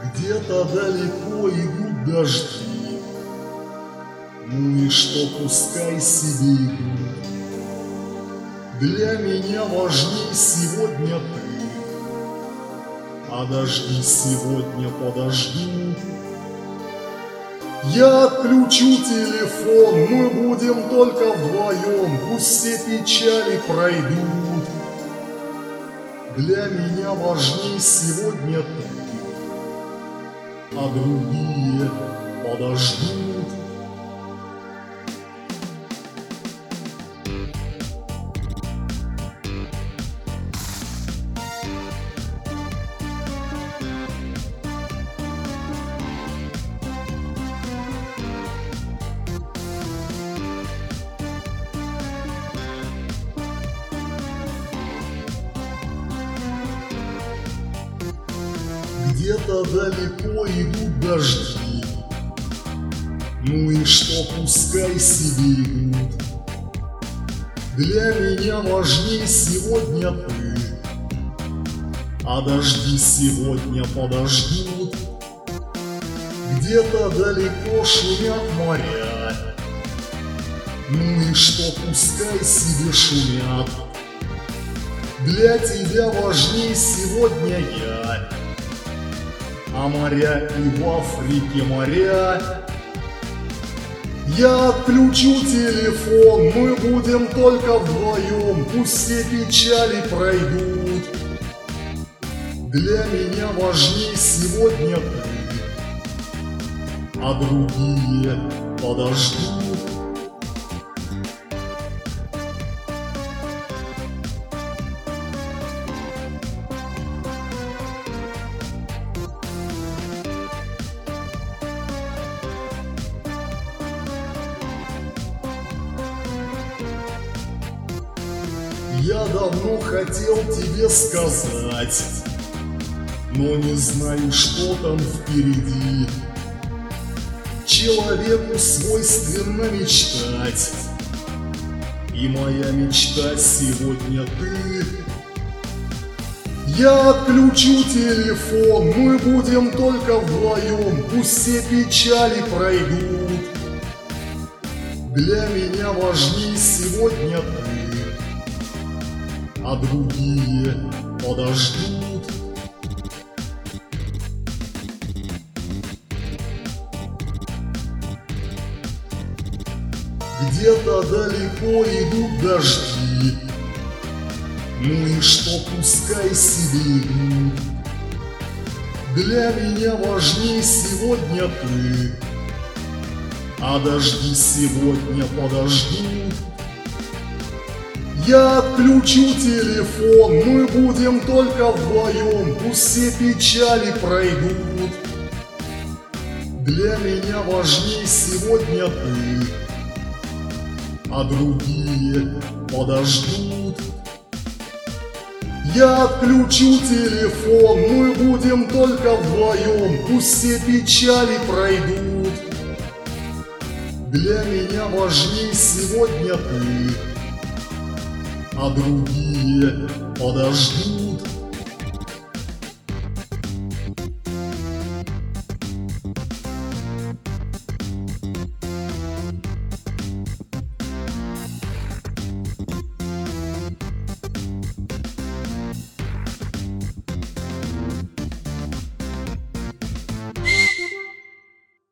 Где-то далеко идут дожди, ну и что, пускай себе идут. Для меня важней сегодня ты, а дожди сегодня подождут. Я отключу телефон, мы будем только вдвоем, пусть все печали пройдут. Для меня важней сегодня ты, а другие подождут. Где-то далеко идут дожди, ну и что, пускай себе идут. Для меня важней сегодня ты, а дожди сегодня подождут. Где-то далеко шумят моря, ну и что, пускай себе шумят. Для тебя важней сегодня я, а моря и в Африке моря. Я отключу телефон, мы будем только вдвоем, пусть все печали пройдут. Для меня важней сегодня ты, а другие подождут. Я давно хотел тебе сказать, но не знаю, что там впереди. Человеку свойственно мечтать, и моя мечта сегодня ты. Я отключу телефон, мы будем только вдвоем, пусть все печали пройдут. Для меня важней сегодня ты, а другие подождут. Где-то далеко идут дожди, ну и что, пускай себе идут. Для меня важней сегодня ты, а дожди сегодня подождут. Я отключу телефон, мы будем только вдвоем, пусть все печали пройдут. Для меня важней сегодня ты, а другие подождут. Я отключу телефон, мы будем только вдвоем, пусть все печали пройдут. Для меня важней сегодня ты, а другие подождут.